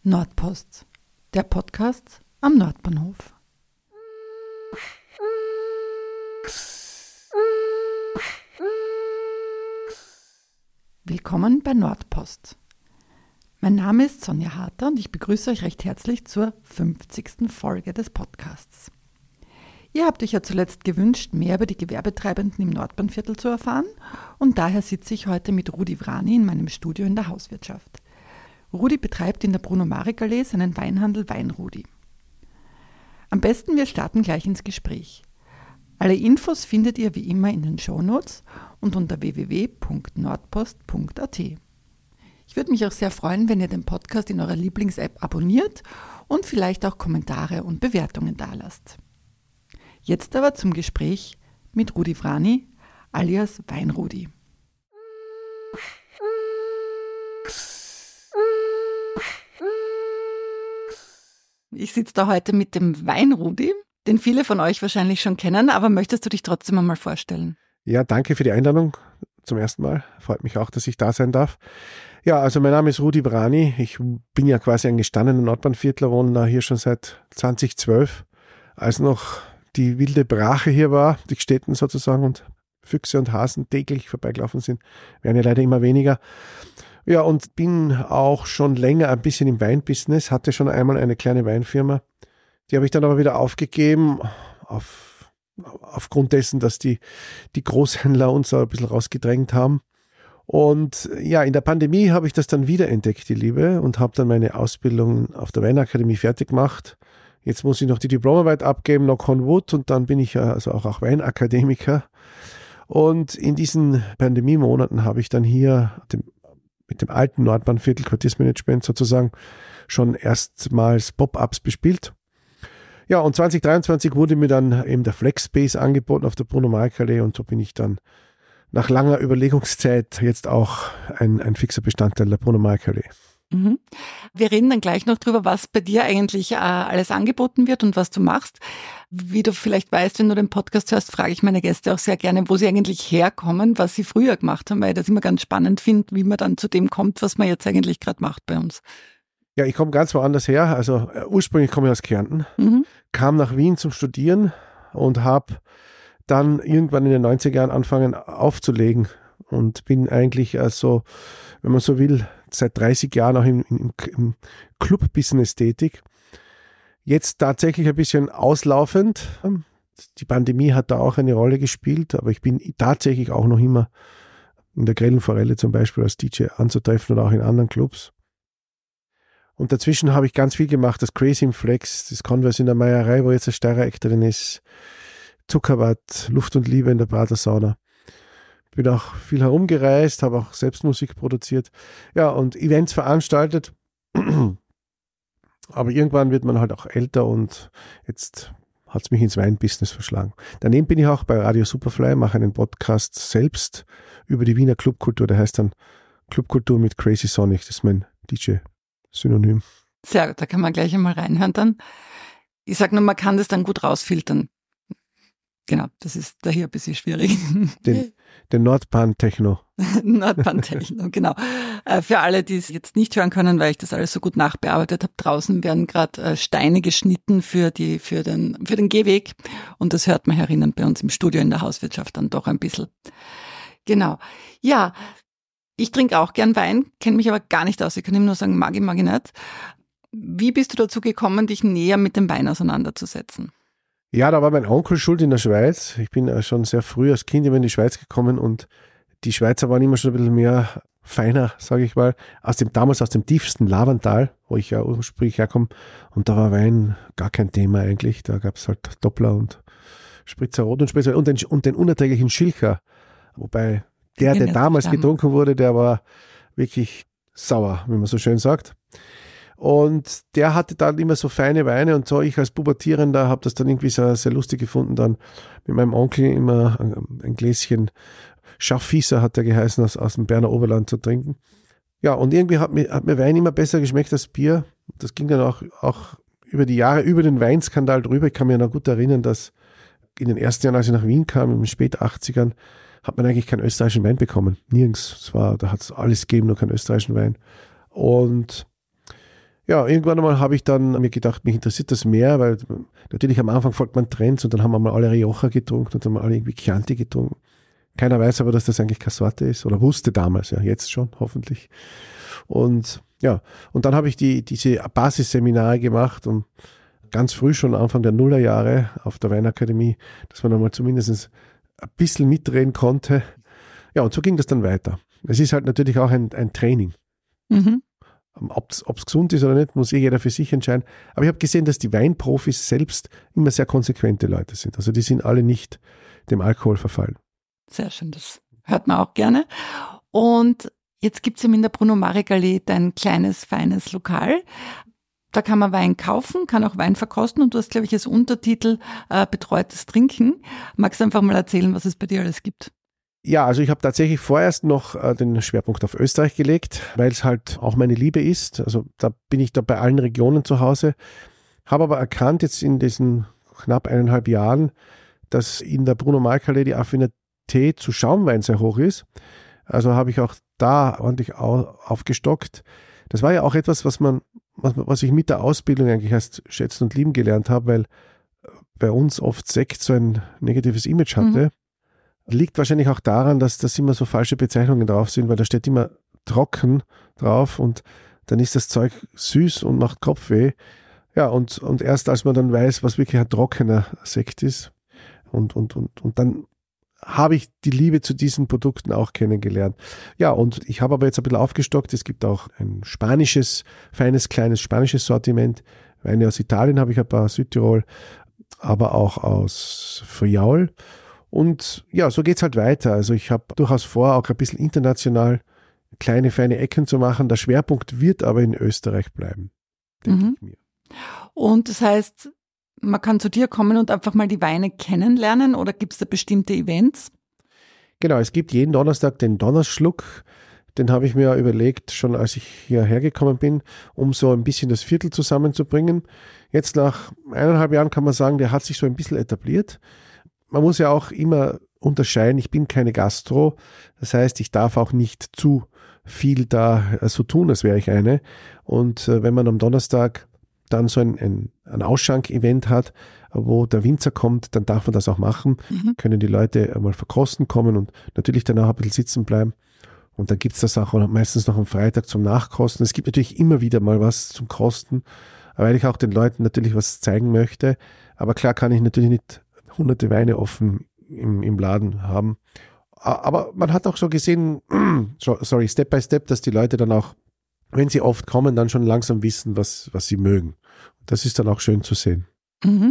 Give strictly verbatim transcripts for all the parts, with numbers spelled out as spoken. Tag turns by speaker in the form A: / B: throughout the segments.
A: Nordpost, der Podcast am Nordbahnhof. Willkommen bei Nordpost. Mein Name ist Sonja Harter und ich begrüße euch recht herzlich zur fünfzigsten Folge des Podcasts. Ihr habt euch ja zuletzt gewünscht, mehr über die Gewerbetreibenden im Nordbahnviertel zu erfahren und daher sitze ich heute mit Rudi Vrani in meinem Studio in der Hauswirtschaft. Rudi betreibt in der Bruno-Marek-Allee seinen Weinhandel Weinrudi. Am besten wir starten gleich ins Gespräch. Alle Infos findet ihr wie immer in den Shownotes und unter w w w punkt nordpost punkt a t. Ich würde mich auch sehr freuen, wenn ihr den Podcast in eurer Lieblings-App abonniert und vielleicht auch Kommentare und Bewertungen dalasst. Jetzt aber zum Gespräch mit Rudi Vrani alias Weinrudi. Ich sitze da heute mit dem Weinrudi, den viele von euch wahrscheinlich schon kennen, aber möchtest du dich trotzdem einmal vorstellen?
B: Ja, danke für die Einladung zum ersten Mal. Freut mich auch, dass ich da sein darf. Ja, also mein Name ist Rudi Vrani. Ich bin ja quasi ein gestandener Nordbahnviertler, wohne da hier schon seit zweitausendzwölf, als noch die wilde Brache hier war, die Städten sozusagen und Füchse und Hasen täglich vorbeigelaufen sind, werden ja leider immer weniger. Ja, und bin auch schon länger ein bisschen im Weinbusiness, hatte schon einmal eine kleine Weinfirma. Die habe ich dann aber wieder aufgegeben, auf, aufgrund dessen, dass die, die Großhändler uns ein bisschen rausgedrängt haben. Und ja, in der Pandemie habe ich das dann wiederentdeckt, die Liebe, und habe dann meine Ausbildung auf der Weinakademie fertig gemacht. Jetzt muss ich noch die Diplomarbeit abgeben, knock on wood, und dann bin ich ja also auch, auch Weinakademiker. Und in diesen Pandemiemonaten habe ich dann hier dem mit dem alten Nordbahnviertel Quartiersmanagement sozusagen schon erstmals Pop-ups bespielt. Ja, und zwanzig dreiundzwanzig wurde mir dann eben der Flexspace angeboten auf der Bruno-Marek-Allee und so bin ich dann nach langer Überlegungszeit jetzt auch ein, ein fixer Bestandteil der Bruno-Marek-Allee.
A: Mhm. Wir reden dann gleich noch drüber, was bei dir eigentlich äh, alles angeboten wird und was du machst. Wie du vielleicht weißt, wenn du den Podcast hörst, frage ich meine Gäste auch sehr gerne, wo sie eigentlich herkommen, was sie früher gemacht haben, weil ich das immer ganz spannend finde, wie man dann zu dem kommt, was man jetzt eigentlich gerade macht bei uns.
B: Ja, ich komme ganz woanders her. Also äh, ursprünglich komme ich aus Kärnten, mhm. kam nach Wien zum Studieren und habe dann irgendwann in den neunziger Jahren angefangen aufzulegen und bin eigentlich also, wenn man so will, seit dreißig Jahren auch im, im, im Club-Business tätig. Jetzt tatsächlich ein bisschen auslaufend. Die Pandemie hat da auch eine Rolle gespielt, aber ich bin tatsächlich auch noch immer in der Grellenforelle zum Beispiel als D J anzutreffen oder auch in anderen Clubs. Und dazwischen habe ich ganz viel gemacht, das Crazy im Flex, das Converse in der Meierei, wo jetzt der Steirereck drin ist, Zuckerwatt, Luft und Liebe in der Pratersauna. Bin auch viel herumgereist, habe auch selbst Musik produziert. Ja, und Events veranstaltet. Aber irgendwann wird man halt auch älter und jetzt hat es mich ins Weinbusiness verschlagen. Daneben bin ich auch bei Radio Superfly, mache einen Podcast selbst über die Wiener Clubkultur. Der heißt dann Clubkultur mit Crazy Sonic. Das ist mein D J-Synonym.
A: Sehr gut, da kann man gleich einmal reinhören dann. Ich sage nur, man kann das dann gut rausfiltern. Genau, das ist da hier ein bisschen schwierig.
B: Den, den Nordbahn-Techno.
A: Nordbahn-Techno, genau. Äh, für alle, die es jetzt nicht hören können, weil ich das alles so gut nachbearbeitet habe, draußen werden gerade äh, Steine geschnitten für die für den für den Gehweg und das hört man herinnen bei uns im Studio in der Hauswirtschaft dann doch ein bisschen. Genau. Ja, ich trinke auch gern Wein, kenne mich aber gar nicht aus. Ich kann ihm nur sagen, mag ich, mag ich nicht. Wie bist du dazu gekommen, dich näher mit dem Wein auseinanderzusetzen?
B: Ja, da war mein Onkel schuld in der Schweiz. Ich bin schon sehr früh als Kind immer in die Schweiz gekommen und die Schweizer waren immer schon ein bisschen mehr feiner, sage ich mal, aus dem damals aus dem tiefsten Lavantal, wo ich ja ursprünglich herkomme. Und da war Wein gar kein Thema eigentlich. Da gab es halt Doppler und Spritzer Rot und Spritzer und den, und den unerträglichen Schilcher. Wobei der, der damals getrunken wurde, der war wirklich sauer, wie man so schön sagt. Und der hatte dann immer so feine Weine und so. Ich als Pubertierender habe das dann irgendwie sehr, sehr lustig gefunden, dann mit meinem Onkel immer ein, ein Gläschen Schaffieser, hat der geheißen, aus, aus dem Berner Oberland zu trinken. Ja, und irgendwie hat mir, hat mir Wein immer besser geschmeckt als Bier. Das ging dann auch, auch über die Jahre, über den Weinskandal drüber. Ich kann mich noch gut erinnern, dass in den ersten Jahren, als ich nach Wien kam, in den spät achtzigern, hat man eigentlich keinen österreichischen Wein bekommen. Nirgends. Es war, da hat es alles gegeben, nur keinen österreichischen Wein. Und Ja, irgendwann einmal habe ich dann mir gedacht, mich interessiert das mehr, weil natürlich am Anfang folgt man Trends und dann haben wir mal alle Rioja getrunken und dann haben wir alle irgendwie Chianti getrunken. Keiner weiß aber, dass das eigentlich keine Sorte ist oder wusste damals, ja, jetzt schon, hoffentlich. Und ja, und dann habe ich die, diese Basisseminare gemacht und ganz früh schon Anfang der Nullerjahre auf der Weinakademie, dass man einmal zumindest ein bisschen mitdrehen konnte. Ja, und so ging das dann weiter. Es ist halt natürlich auch ein, ein Training.
A: Mhm.
B: Ob es gesund ist oder nicht, muss eh jeder für sich entscheiden. Aber ich habe gesehen, dass die Weinprofis selbst immer sehr konsequente Leute sind. Also die sind alle nicht dem Alkohol verfallen.
A: Sehr schön, das hört man auch gerne. Und jetzt gibt es in der Bruno Marek Allee ein kleines, feines Lokal. Da kann man Wein kaufen, kann auch Wein verkosten und du hast, glaube ich, als Untertitel äh, betreutes Trinken. Magst du einfach mal erzählen, was es bei dir alles gibt?
B: Ja, also ich habe tatsächlich vorerst noch äh, den Schwerpunkt auf Österreich gelegt, weil es halt auch meine Liebe ist. Also da bin ich da bei allen Regionen zu Hause. Habe aber erkannt jetzt in diesen knapp eineinhalb Jahren, dass in der Bruno Marek Allee die Affinität zu Schaumwein sehr hoch ist. Also habe ich auch da ordentlich au- aufgestockt. Das war ja auch etwas, was man, was, was ich mit der Ausbildung eigentlich erst schätzen und lieben gelernt habe, weil bei uns oft Sekt so ein negatives Image hatte. Mhm. Liegt wahrscheinlich auch daran, dass das immer so falsche Bezeichnungen drauf sind, weil da steht immer trocken drauf und dann ist das Zeug süß und macht Kopfweh. Ja, und, und erst als man dann weiß, was wirklich ein trockener Sekt ist und, und, und, und dann habe ich die Liebe zu diesen Produkten auch kennengelernt. Ja, und ich habe aber jetzt ein bisschen aufgestockt. Es gibt auch ein spanisches, feines, kleines spanisches Sortiment. Weine aus Italien habe ich ein paar, Südtirol, aber auch aus Friaul. Und ja, so geht's halt weiter. Also ich habe durchaus vor, auch ein bisschen international kleine, feine Ecken zu machen. Der Schwerpunkt wird aber in Österreich bleiben, denke
A: mhm.
B: ich mir.
A: Und das heißt, man kann zu dir kommen und einfach mal die Weine kennenlernen oder gibt es da bestimmte Events?
B: Genau, es gibt jeden Donnerstag den Donnerschluck. Den habe ich mir überlegt, schon als ich hierher gekommen bin, um so ein bisschen das Viertel zusammenzubringen. Jetzt nach eineinhalb Jahren kann man sagen, der hat sich so ein bisschen etabliert. Man muss ja auch immer unterscheiden, ich bin keine Gastro, das heißt, ich darf auch nicht zu viel da so tun, als wäre ich eine. Und äh, wenn man am Donnerstag dann so ein, ein, ein Ausschank-Event hat, wo der Winzer kommt, dann darf man das auch machen, mhm. können die Leute einmal verkosten kommen und natürlich danach ein bisschen sitzen bleiben. Und dann gibt es das auch meistens noch am Freitag zum Nachkosten. Es gibt natürlich immer wieder mal was zum Kosten, weil ich auch den Leuten natürlich was zeigen möchte. Aber klar kann ich natürlich nicht hunderte Weine offen im, im Laden haben. Aber man hat auch so gesehen, sorry, Step by Step, dass die Leute dann auch, wenn sie oft kommen, dann schon langsam wissen, was, was sie mögen. Das ist dann auch schön zu sehen.
A: Mhm.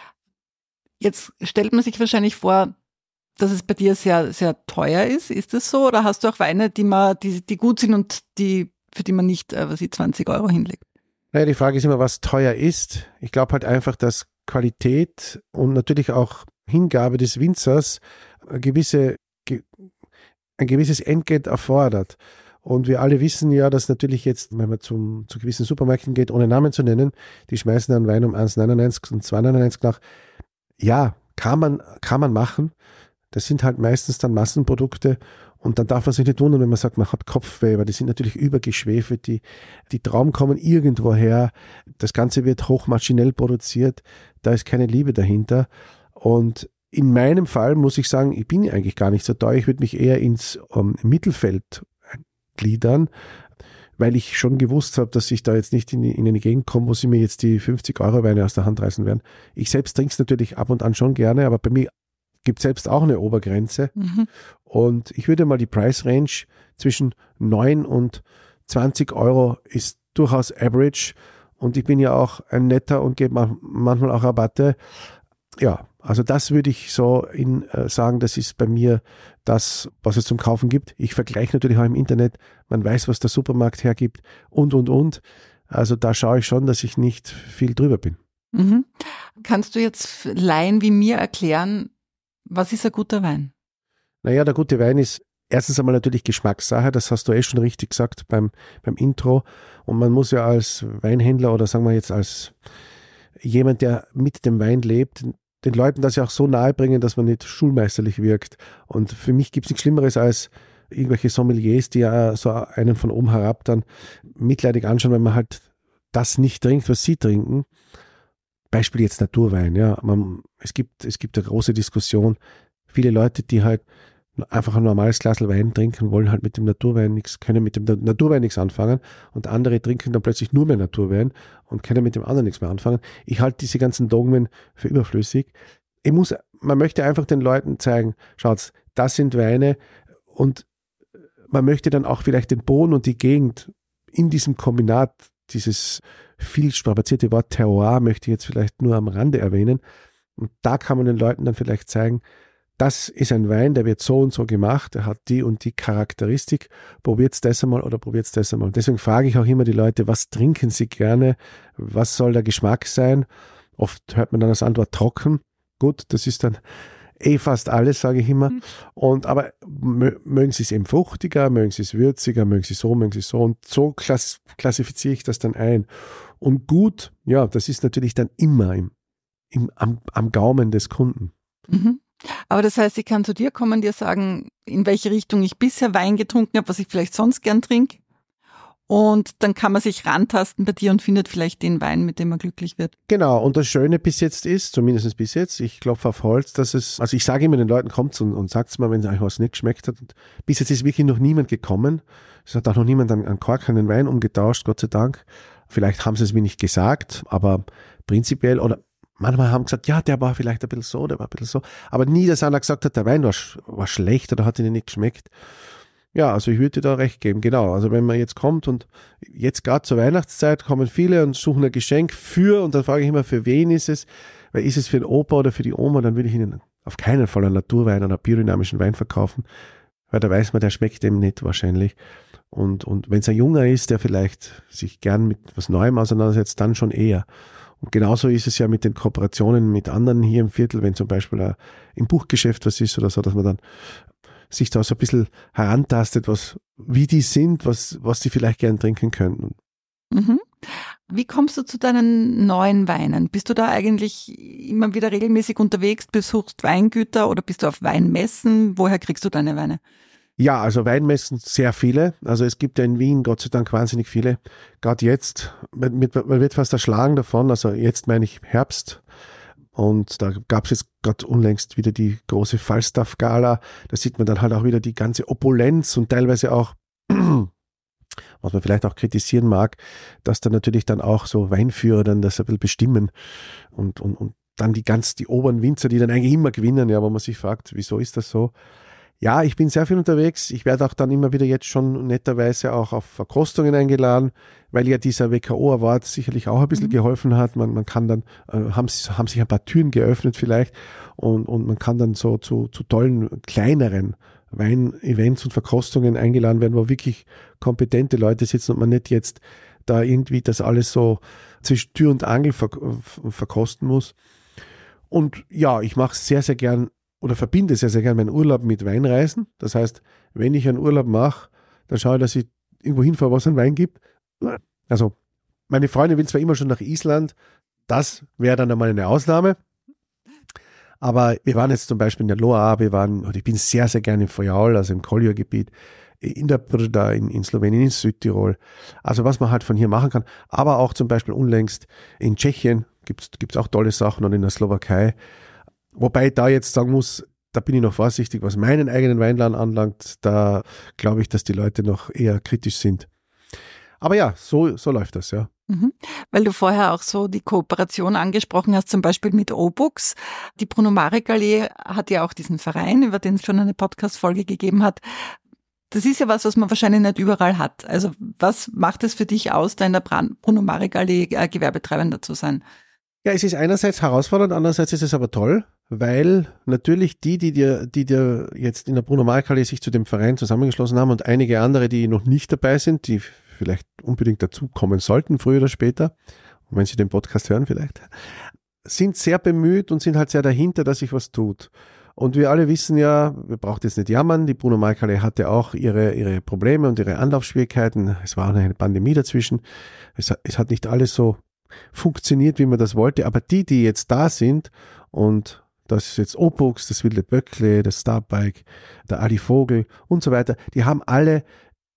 A: Jetzt stellt man sich wahrscheinlich vor, dass es bei dir sehr, sehr teuer ist. Ist das so? Oder hast du auch Weine, die, man, die, die gut sind und die, für die man nicht äh, was ich, zwanzig Euro hinlegt?
B: Naja, die Frage ist immer, was teuer ist. Ich glaube halt einfach, dass Qualität und natürlich auch Hingabe des Winzers eine gewisse, ein gewisses Entgelt erfordert. Und wir alle wissen ja, dass natürlich jetzt, wenn man zum, zu gewissen Supermärkten geht, ohne Namen zu nennen, die schmeißen dann Wein um eins neunundneunzig und zwei neunundneunzig nach. Ja, kann man, kann man machen. Das sind halt meistens dann Massenprodukte und dann darf man sich nicht wundern, wenn man sagt, man hat Kopfweh, weil die sind natürlich übergeschwefelt, die, die Trauben kommen irgendwo her, das Ganze wird hochmaschinell produziert, da ist keine Liebe dahinter. Und in meinem Fall muss ich sagen, ich bin eigentlich gar nicht so teuer, ich würde mich eher ins um, Mittelfeld gliedern, weil ich schon gewusst habe, dass ich da jetzt nicht in, in eine Gegend komme, wo sie mir jetzt die fünfzig Euro Weine aus der Hand reißen werden. Ich selbst trinke es natürlich ab und an schon gerne, aber bei mir gibt es selbst auch eine Obergrenze. Mhm. Und ich würde mal die Price Range zwischen neun und zwanzig Euro ist durchaus average. Und ich bin ja auch ein Netter und gebe manchmal auch Rabatte. Ja, also das würde ich so in, äh, sagen, das ist bei mir das, was es zum Kaufen gibt. Ich vergleiche natürlich auch im Internet, man weiß, was der Supermarkt hergibt und, und, und. Also da schaue ich schon, dass ich nicht viel drüber bin.
A: Mhm. Kannst du jetzt Laien wie mir erklären, was ist ein guter Wein?
B: Naja, der gute Wein ist erstens einmal natürlich Geschmackssache, das hast du eh schon richtig gesagt beim, beim Intro. Und man muss ja als Weinhändler oder sagen wir jetzt als jemand, der mit dem Wein lebt, den Leuten das ja auch so nahe bringen, dass man nicht schulmeisterlich wirkt. Und für mich gibt es nichts Schlimmeres als irgendwelche Sommeliers, die ja so einen von oben herab dann mitleidig anschauen, wenn man halt das nicht trinkt, was sie trinken. Beispiel jetzt Naturwein, ja. Man, es gibt, es gibt eine große Diskussion. Viele Leute, die halt einfach ein normales Glas Wein trinken, wollen halt mit dem Naturwein nichts, können mit dem Naturwein nichts anfangen, und andere trinken dann plötzlich nur mehr Naturwein und können mit dem anderen nichts mehr anfangen. Ich halte diese ganzen Dogmen für überflüssig. Ich muss, man möchte einfach den Leuten zeigen, schaut, das sind Weine, und man möchte dann auch vielleicht den Boden und die Gegend in diesem Kombinat, dieses viel strapazierte Wort Terroir möchte ich jetzt vielleicht nur am Rande erwähnen, und da kann man den Leuten dann vielleicht zeigen, das ist ein Wein, der wird so und so gemacht, der hat die und die Charakteristik, probiert's das einmal oder probiert's das einmal. Und deswegen frage ich auch immer die Leute, was trinken sie gerne, was soll der Geschmack sein? Oft hört man dann als Antwort trocken. Gut, das ist dann eh fast alles, sage ich immer. Mhm. Und aber mögen sie es eben fruchtiger, mögen sie es würziger, mögen sie so, mögen sie so. Und so klass, klassifiziere ich das dann ein. Und gut, ja, das ist natürlich dann immer im, im, am, am Gaumen des Kunden.
A: Mhm. Aber das heißt, ich kann zu dir kommen, dir sagen, in welche Richtung ich bisher Wein getrunken habe, was ich vielleicht sonst gern trinke. Und dann kann man sich rantasten bei dir und findet vielleicht den Wein, mit dem man glücklich wird.
B: Genau, und das Schöne bis jetzt ist, zumindest bis jetzt, ich klopfe auf Holz, dass es, also ich sage immer den Leuten, kommt und, und sagt es mal, wenn es euch was nicht geschmeckt hat. Und bis jetzt ist wirklich noch niemand gekommen. Es hat auch noch niemand an, an Kork einen Wein umgetauscht, Gott sei Dank. Vielleicht haben sie es mir nicht gesagt, aber prinzipiell, oder manchmal haben gesagt, ja, der war vielleicht ein bisschen so, der war ein bisschen so. Aber nie, dass einer gesagt hat, der Wein war, war schlecht oder hat ihnen nicht geschmeckt. Ja, also ich würde dir da recht geben, genau. Also wenn man jetzt kommt und jetzt gerade zur Weihnachtszeit kommen viele und suchen ein Geschenk für, und dann frage ich immer, für wen ist es? Weil ist es für den Opa oder für die Oma, dann will ich ihnen auf keinen Fall einen Naturwein oder einen biodynamischen Wein verkaufen, weil da weiß man, der schmeckt dem nicht wahrscheinlich. Und, und wenn es ein Junger ist, der vielleicht sich gern mit was Neuem auseinandersetzt, dann schon eher. Und genauso ist es ja mit den Kooperationen mit anderen hier im Viertel, wenn zum Beispiel ein, im Buchgeschäft was ist oder so, dass man dann sich da so ein bisschen herantastet, was, wie die sind, was, was die vielleicht gern trinken könnten.
A: Mhm. Wie kommst du zu deinen neuen Weinen? Bist du da eigentlich immer wieder regelmäßig unterwegs, besuchst Weingüter oder bist du auf Weinmessen? Woher kriegst du deine Weine?
B: Ja, also Weinmessen sehr viele. Also es gibt ja in Wien Gott sei Dank wahnsinnig viele. Gerade jetzt, man, man wird fast erschlagen davon. Also jetzt meine ich Herbst. Und da gab es jetzt gerade unlängst wieder die große Falstaff-Gala. Da sieht man dann halt auch wieder die ganze Opulenz und teilweise auch, was man vielleicht auch kritisieren mag, dass da natürlich dann auch so Weinführer dann das ein bisschen bestimmen und, und, und dann die ganz, die oberen Winzer, die dann eigentlich immer gewinnen, ja, wo man sich fragt, wieso ist das so? Ja, ich bin sehr viel unterwegs. Ich werde auch dann immer wieder jetzt schon netterweise auch auf Verkostungen eingeladen, weil ja dieser W K O-Award sicherlich auch ein bisschen mhm. geholfen hat. Man, man kann dann, äh, haben, haben sich ein paar Türen geöffnet vielleicht und, und man kann dann so zu, zu tollen, kleineren Wein-Events und Verkostungen eingeladen werden, wo wirklich kompetente Leute sitzen und man nicht jetzt da irgendwie das alles so zwischen Tür und Angel verk verkosten muss. Und ja, ich mache es sehr, sehr gern oder verbinde sehr, sehr gern meinen Urlaub mit Weinreisen. Das heißt, wenn ich einen Urlaub mache, dann schaue ich, dass ich irgendwo hinfahre, wo es einen Wein gibt. Also, meine Freundin will zwar immer schon nach Island, das wäre dann einmal eine Ausnahme. Aber wir waren jetzt zum Beispiel in der Loire, wir waren, und ich bin sehr, sehr gerne im Fojal, also im Collio-Gebiet, in der Brda, in, in Slowenien, in Südtirol. Also was man halt von hier machen kann. Aber auch zum Beispiel unlängst in Tschechien gibt es auch tolle Sachen und in der Slowakei. Wobei ich da jetzt sagen muss, da bin ich noch vorsichtig, was meinen eigenen Weinladen anlangt. Da glaube ich, dass die Leute noch eher kritisch sind. Aber ja, so, so läuft das, ja.
A: Mhm. Weil du vorher auch so die Kooperation angesprochen hast, zum Beispiel mit O-Books. Die Bruno Marek Allee hat ja auch diesen Verein, über den es schon eine Podcast-Folge gegeben hat. Das ist ja was, was man wahrscheinlich nicht überall hat. Also was macht es für dich aus, da in der Bruno Marek Allee äh, Gewerbetreibender zu sein?
B: Ja, es ist einerseits herausfordernd, andererseits ist es aber toll, weil natürlich die, die dir, die dir jetzt in der Bruno Marek Allee sich zu dem Verein zusammengeschlossen haben und einige andere, die noch nicht dabei sind, die vielleicht unbedingt dazukommen sollten, früher oder später, und wenn sie den Podcast hören vielleicht, sind sehr bemüht und sind halt sehr dahinter, dass sich was tut. Und wir alle wissen ja, wir brauchen jetzt nicht jammern, die Bruno Marek Allee hatte auch ihre, ihre Probleme und ihre Anlaufschwierigkeiten. Es war eine Pandemie dazwischen. Es, es hat nicht alles so funktioniert, wie man das wollte, aber die, die jetzt da sind, und das ist jetzt O-Books, das Wilde Böckle, das Starbike, der Ali Vogel und so weiter, die haben alle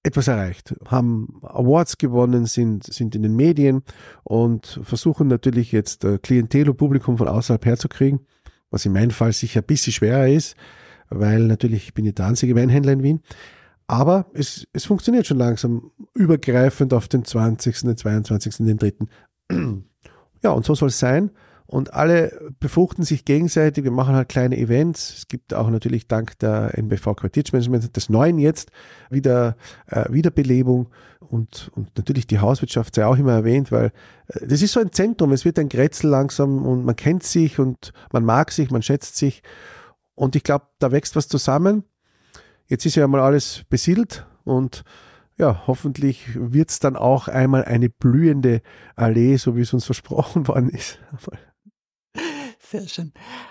B: etwas erreicht, haben Awards gewonnen, sind, sind in den Medien und versuchen natürlich jetzt äh, Klientel und Publikum von außerhalb herzukriegen, was in meinem Fall sicher ein bisschen schwerer ist, weil natürlich ich bin nicht der einzige Weinhändler in Wien. Aber es, es funktioniert schon langsam übergreifend auf den zwanzigsten, den zweiundzwanzigsten, den dritten Ja, und so soll es sein. Und alle befruchten sich gegenseitig. Wir machen halt kleine Events. Es gibt auch natürlich dank der N B V Qualitätsmanagement des Neuen jetzt wieder äh, Wiederbelebung und, und natürlich die Hauswirtschaft sei auch immer erwähnt, weil äh, das ist so ein Zentrum. Es wird ein Grätzl langsam und man kennt sich und man mag sich, man schätzt sich. Und ich glaube, da wächst was zusammen. Jetzt ist ja mal alles besiedelt und ja, hoffentlich wird es dann auch einmal eine blühende Allee, so wie es uns versprochen worden ist.
A: Sehr schön.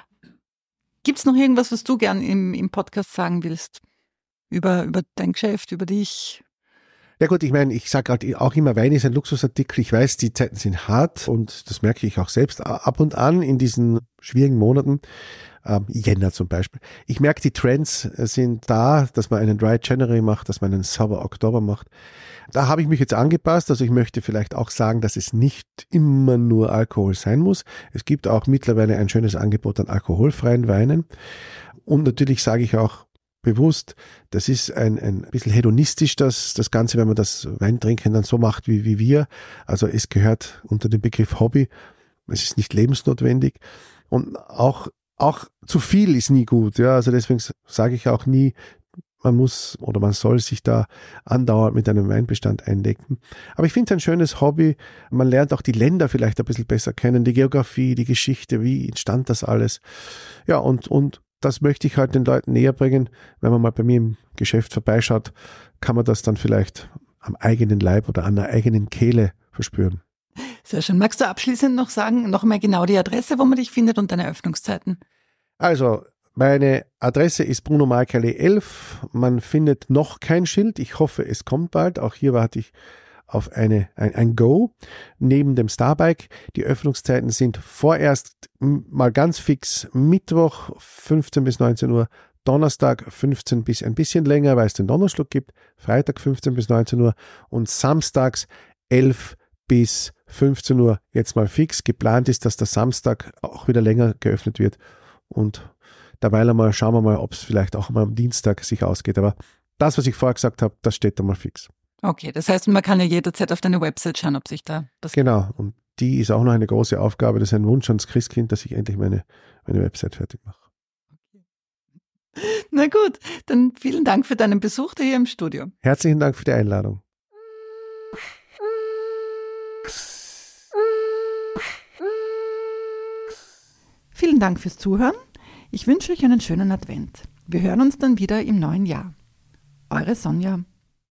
A: Gibt es noch irgendwas, was du gern im, im Podcast sagen willst? Über, über dein Geschäft, über dich?
B: Ja gut, ich meine, ich sage halt auch immer, Wein ist ein Luxusartikel. Ich weiß, die Zeiten sind hart und das merke ich auch selbst ab und an in diesen schwierigen Monaten. Ähm, Jänner zum Beispiel. Ich merke, die Trends sind da, dass man einen Dry January macht, dass man einen Sour Oktober macht. Da habe ich mich jetzt angepasst. Also ich möchte vielleicht auch sagen, dass es nicht immer nur Alkohol sein muss. Es gibt auch mittlerweile ein schönes Angebot an alkoholfreien Weinen. Und natürlich sage ich auch bewusst, das ist ein, ein bisschen hedonistisch, das, das Ganze, wenn man das Weintrinken dann so macht wie, wie wir. Also es gehört unter den Begriff Hobby. Es ist nicht lebensnotwendig. Und auch Auch zu viel ist nie gut, ja, also deswegen sage ich auch nie, man muss oder man soll sich da andauernd mit einem Weinbestand eindecken. Aber ich finde es ein schönes Hobby, man lernt auch die Länder vielleicht ein bisschen besser kennen, die Geografie, die Geschichte, wie entstand das alles. Ja, und, und das möchte ich halt den Leuten näher bringen. Wenn man mal bei mir im Geschäft vorbeischaut, kann man das dann vielleicht am eigenen Leib oder an der eigenen Kehle verspüren.
A: Sehr schön. Magst du abschließend noch sagen, noch einmal genau die Adresse, wo man dich findet und deine Öffnungszeiten?
B: Also, meine Adresse ist Bruno Mark Allee elf. Man findet noch kein Schild. Ich hoffe, es kommt bald. Auch hier warte ich auf eine, ein, ein Go neben dem Starbike. Die Öffnungszeiten sind vorerst mal ganz fix Mittwoch fünfzehn bis neunzehn Uhr, Donnerstag fünfzehn bis ein bisschen länger, weil es den Donnerschluck gibt, Freitag fünfzehn bis neunzehn Uhr und samstags elf bis fünfzehn Uhr jetzt mal fix. Geplant ist, dass der Samstag auch wieder länger geöffnet wird und derweil einmal schauen wir mal, ob es vielleicht auch mal am Dienstag sich ausgeht. Aber das, was ich vorher gesagt habe, das steht da mal fix.
A: Okay, das heißt, man kann ja jederzeit auf deine Website schauen, ob sich da das...
B: Genau, und die ist auch noch eine große Aufgabe. Das ist ein Wunsch ans Christkind, dass ich endlich meine, meine Website fertig mache.
A: Na gut, dann vielen Dank für deinen Besuch hier im Studio.
B: Herzlichen Dank für die Einladung.
A: Vielen Dank fürs Zuhören. Ich wünsche euch einen schönen Advent. Wir hören uns dann wieder im neuen Jahr. Eure Sonja.